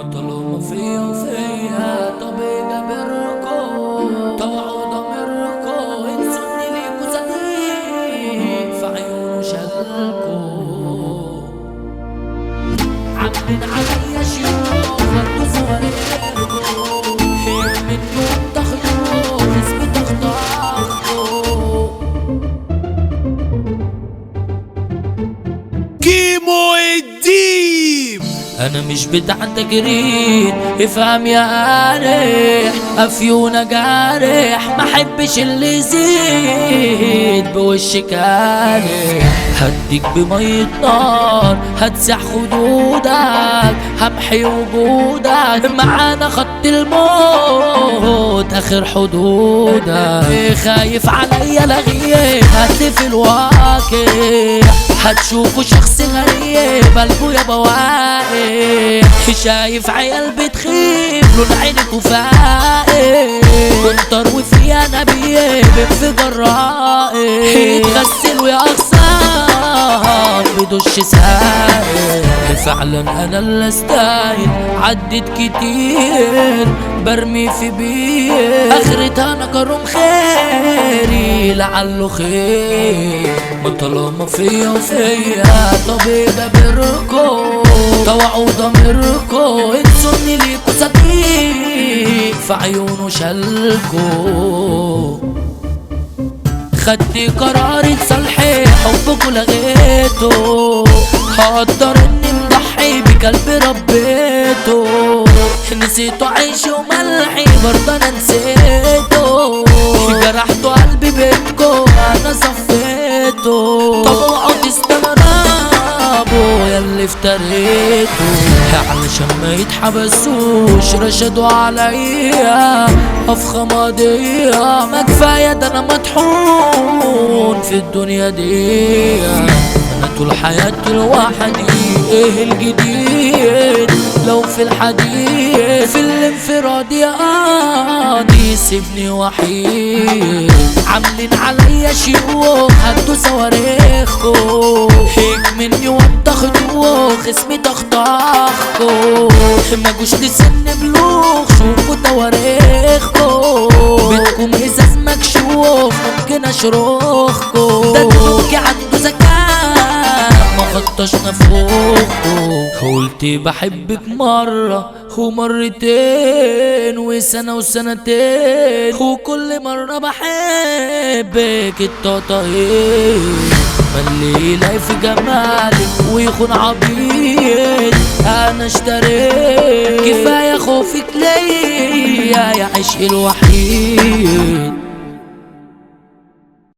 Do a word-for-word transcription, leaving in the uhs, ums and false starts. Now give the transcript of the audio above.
طالما فيا وفيا طب جابركو طوعوا ضميركو انسوني ليكوا صديق في عيونه شالكو عاملين عليا شيوخ خدوا صواريخكو منكم تاخدوا اسمي تاخدوا كيمو الديب. انا مش بتاع تجريد افهم يا قارح افيونا جارح ما حبش اللي يزيد بوش كارح هديك بمية نار هتسح خدودك همحي وجودك معانا خط الموت اخر حدودك خايف عليا لغيب هتلف الواقع هتشوفوا شخص غريب قلبه يا بواقع شايف عيال بتخيب لون عينك وفاقع كنتر وفيها نبيب انفجار رائع يتغسلوا يا اغصان بدش سائل فعلا انا اللي استاهل عدت كتير برمي في بير اخرتها انا كرم خيري لعله خير ما طالما فيا وفيا طب جابركو طوعوا ضميركو انسوني ليكوا صديق في عيونه شالكو خدت قراري تصلحي حبكوا لغيته هقدر اني مضحي بكلب ربيته نسيته عيشي وملحي برضه انا نسيته جرحته قلبي بينكو انا صفيته طب اوعوا تستغربوا ياللي افتريته علشان ما يتحبسوش رشدوا عليا افخم قضية ما كفاية ده انا مطحون في الدنيا دي انا طول حياتي لوحدي ايه الجديد لو في الحديد في الانفراد يا قاضي سيبني وحيد عاملين عليا شيوخ هدوا صواريخكو هيك مني وانتخدوخ اسمي تخطخكو ما جوش لسن بلوخ شوفوا تواريخكو بيتكم ازاز مكشوخ ممكن اشروخكو ده دموعي عنده ذكاء ما خطش نفوخكو قلت بحبك مرة ومرتين وسنة وسنتين وكل مرة بحبك التطاير ملي يلاقي في جمالك ويخون عبيد انا اشتريت كفاية خوفك ليا يا عشقي الوحيد